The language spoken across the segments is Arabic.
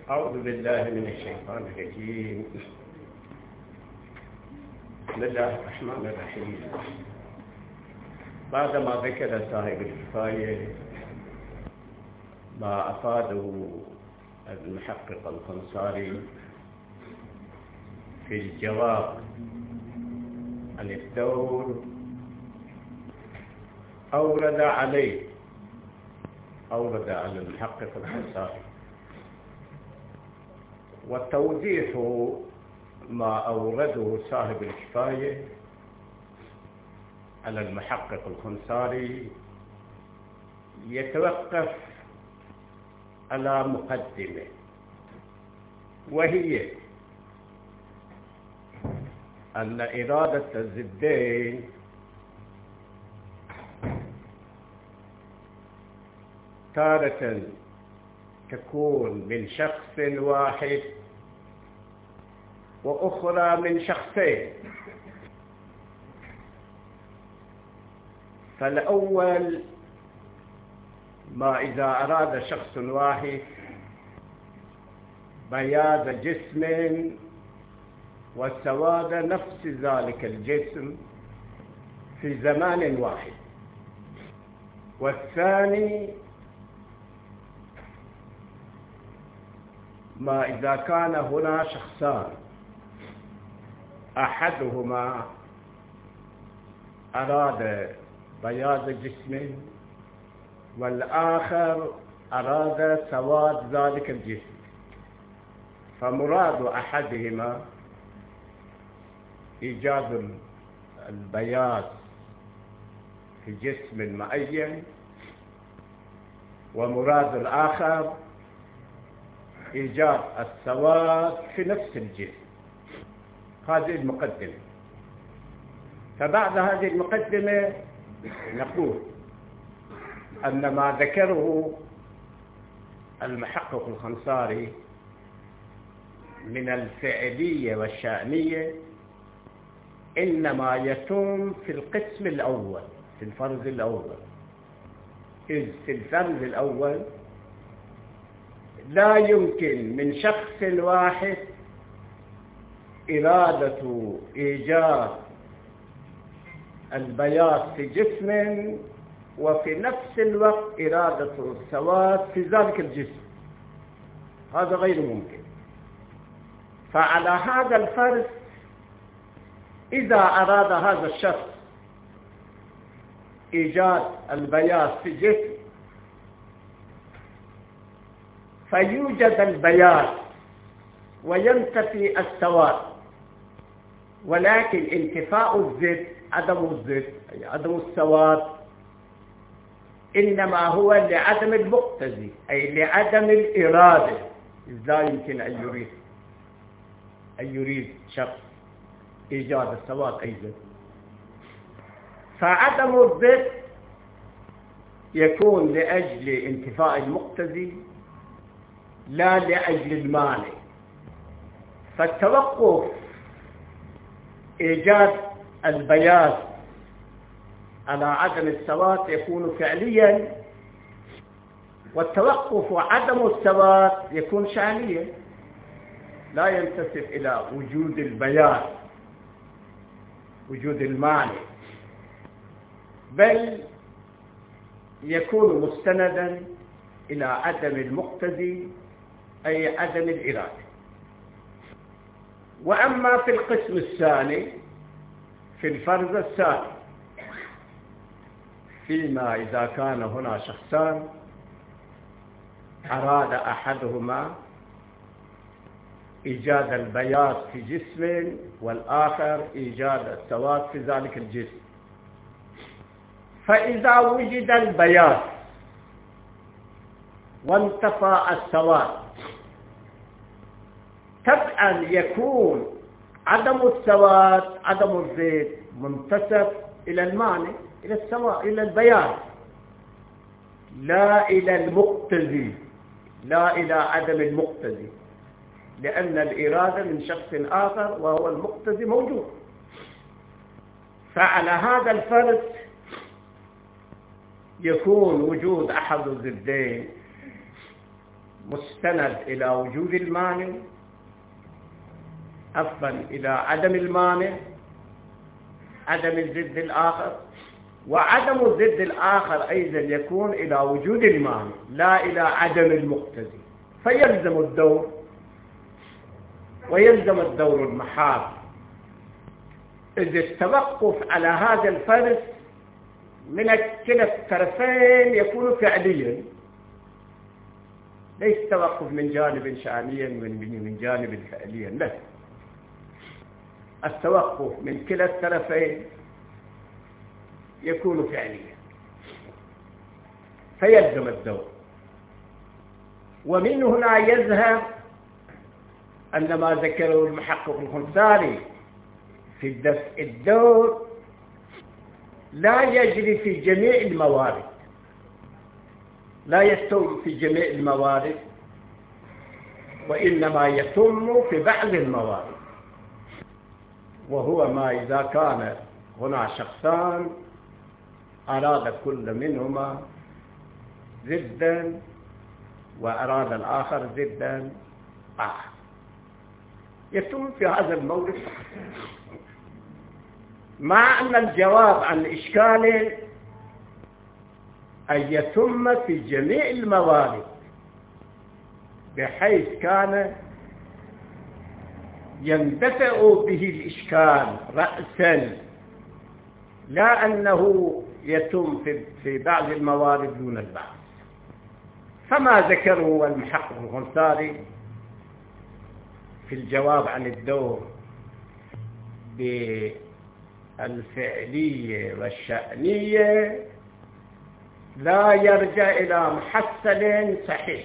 أعوذ بالله من الشيطان الرجيم. بسم الله الرحمن الرحيم. بعدما ذكر صاحب الكفاية ما أفاده المحقق الخنصاري في الجواب عن الدور، أورد على المحقق الخنصاري وتوضيح ما أورده صاحب الكفاية على المحقق الخنصاري يتوقف على مقدمة، وهي أن إرادة الزدين تارة تكون من شخص واحد وأخرى من شخصين. فالأول ما إذا أراد شخص واحد بياض جسم وسواد نفس ذلك الجسم في زمان واحد، والثاني ما إذا كان هنا شخصان أحدهما أراد بياض جسم والآخر أراد سواد ذلك الجسم، فمراد أحدهما إيجاد البياض في جسم معين، ومراد الآخر إيجاد السواد في نفس الجسم. هذه المقدمة. فبعد هذه المقدمة نقول أن ما ذكره المحقق الخنصاري من الفعلية والشأنية إنما يتم في القسم الأول، في الفرض الأول. إذ في الفرض الأول لا يمكن من شخص واحد إرادة إيجاد البياض في جسم وفي نفس الوقت إرادة السواد في ذلك الجسم. هذا غير ممكن. فعلى هذا الفرض إذا أراد هذا الشخص إيجاد البياض في جسم فيوجد البياض وينتفي السواد، ولكن انتفاء الزد عدم السواد إنما هو لعدم المقتضي، أي لعدم الإرادة. إزاي يمكن أن يريد شخص إيجاد السواد أيضا؟ فعدم الضد يكون لأجل انتفاء المقتضي لا لأجل المانع. فالتوقف إيجاد البياض على عدم السواد يكون فعليا، والتوقف وعدم السواد يكون شأنيا، لا ينتسب إلى وجود البياض وجود المانع، بل يكون مستندا إلى عدم المقتضي أي عدم الإرادة. وأما في القسم الثاني في الفرض الثاني فيما إذا كان هنا شخصان أراد أحدهما إيجاد البياض في جسم والآخر إيجاد السواد في ذلك الجسم، فإذا وجد البياض وانتفى السواد تبعا يكون عدم السواد عدم الزيت منتسب إلى المانع، إلى السواد، إلى البياض، لا إلى المقتضي، لا إلى عدم المقتضي، لأن الإرادة من شخص آخر وهو المقتضي موجود. فعلى هذا الفرض يكون وجود أحد الضدين مستند إلى وجود المانع، عفوا إلى عدم المانع، عدم الضد الآخر، وعدم الضد الآخر أيضا يكون إلى وجود المانع لا إلى عدم المقتضي، فيلزم الدور ويلزم الدور المحال. إذ التوقف على هذا الفرق من كلا الطرفين يكون فعليا، ليس توقف من جانب شأنيا من جانب فعليا، لا، التوقف من كلا الطرفين يكون فعليا فيلزم الدور. ومن هنا يذهب أن ما ذكره المحقق الخنثاري في دفع الدور لا يجري في جميع الموارد، لا يستوي في جميع الموارد، وإنما يتم في بعض الموارد، وهو ما إذا كان هنا شخصان أراد كل منهما ضدا وأراد الآخر ضدا آخر، يتم في هذا المورد فقط. مع أن الجواب عن إشكال أن يتم في جميع الموارد بحيث كان يندفع به الإشكال رأسا، لا أنه يتم في بعض الموارد دون البعض. فما ذكره المحقق الخنثاري في الجواب عن الدور بالفعلية والشأنية لا يرجع إلى محصل صحيح.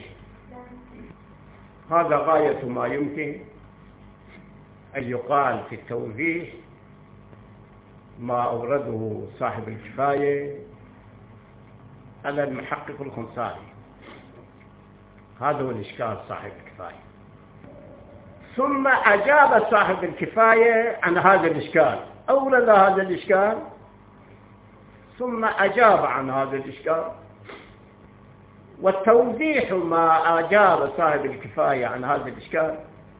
هذا غاية ما يمكن أن يقال في التوضيح ما أورده صاحب الكفاية على المحقق الخنثاري. هذا هو الإشكال صاحب الكفاية. ثم أجاب صاحب الكفاية عن هذا الإشكال، أورد هذا الإشكال ثم أجاب عن هذا الإشكال. والتوضيح ما أجاب صاحب الكفاية عن هذا الإشكال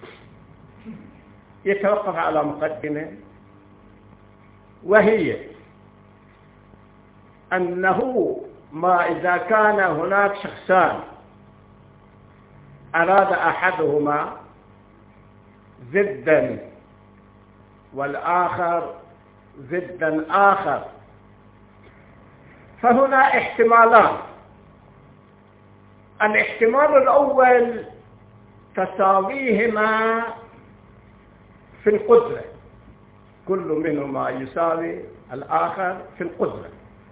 يتوقف على مقدمة، وهي أنه ما إذا كان هناك شخصان أراد أحدهما ضدا والآخر ضدا آخر، فهنا احتمالان. الاحتمال الأول تساويهما في القدرة، كل منهما يساوي الآخر في القدرة.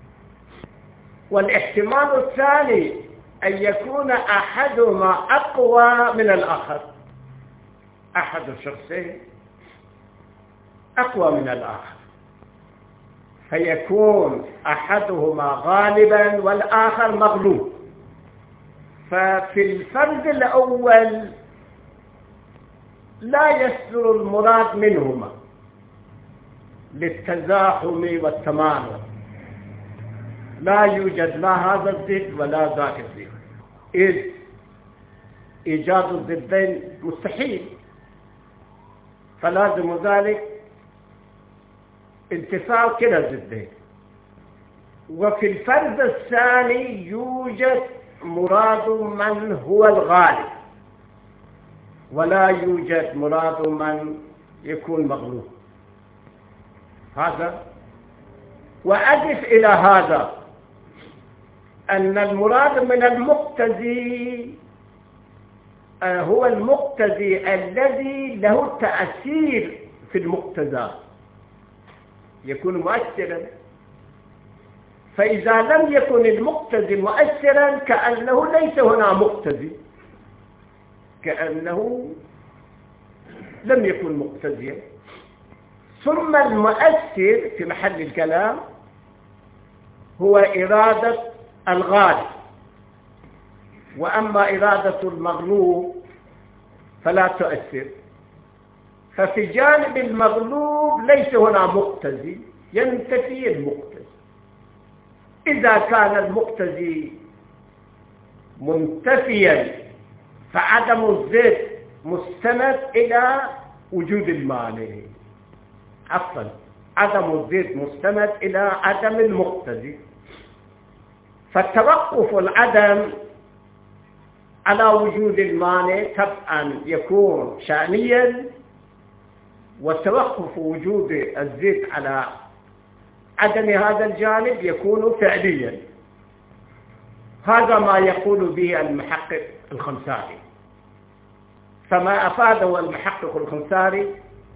والاحتمال الثاني أن يكون أحدهما أقوى من الآخر، أحد الشخصين أقوى من الآخر، فيكون أحدهما غالبا والآخر مغلوب. ففي الفرد الأول لا يصدر المراد منهما للتزاحم والتمانع، لا يوجد لا هذا الضد ولا ذاك الضد، إذ إيجاد الضدين مستحيل، فلازم ذلك انتفاع كلا الضدين. وفي الفرد الثاني يوجد مراد من هو الغالب ولا يوجد مراد من يكون مغلوب. هذا. وأضف إلى هذا أن المراد من المقتضي هو المقتضي الذي له تأثير في المقتضى، يكون مؤثرا. فإذا لم يكن المقتضي مؤثرا كأنه ليس هنا مقتضي، كأنه لم يكن مقتضيا. ثم المؤثر في محل الكلام هو إرادة الغالب، وأما إرادة المغلوب فلا تؤثر. ففي جانب المغلوب ليس هنا مقتضي، ينتفي المقتضي. إذا كان المقتضي منتفيا فعدم الزد مستند إلى وجود المانع. عفوا، عدم الزد مستند إلى عدم المقتضي. فالتوقف العدم على وجود المانع طبعا يكون شأنيا، وتوقف وجود الزد على عدم هذا الجانب يكون فعليا. هذا ما يقول به المحقق الخنساري. فما أفاده المحقق الخنساري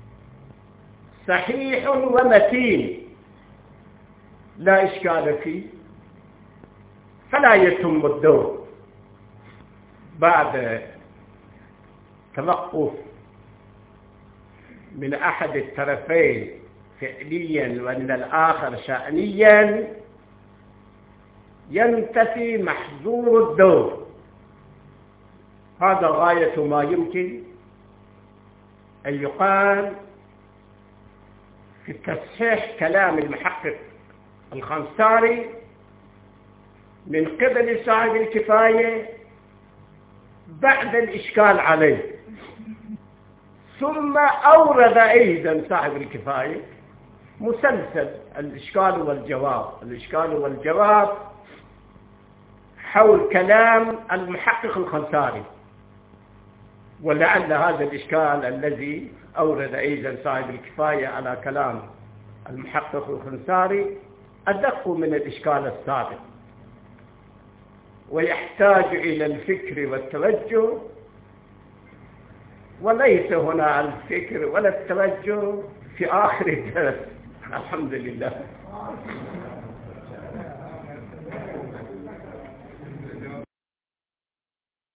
صحيح ومتين لا إشكال فيه، فلا يتم الدور بعد توقف من أحد الطرفين فعليا ومن الآخر شأنيا ينتفي محظور الدور. هذا غاية ما يمكن أن يقال في تصحيح كلام المحقق الخنساري من قبل صاحب الكفاية بعد الإشكال عليه. ثم أورد أيضا صاحب الكفاية مسلسل الإشكال والجواب حول كلام المحقق الخنساري. ولعل هذا الإشكال الذي أورد أيضا صاحب الكفاية على كلام المحقق الخنساري أدق من الإشكال السابق، ويحتاج إلى الفكر والتوجه، وليس هنا الفكر ولا التوجه في آخر الدرس. الحمد لله.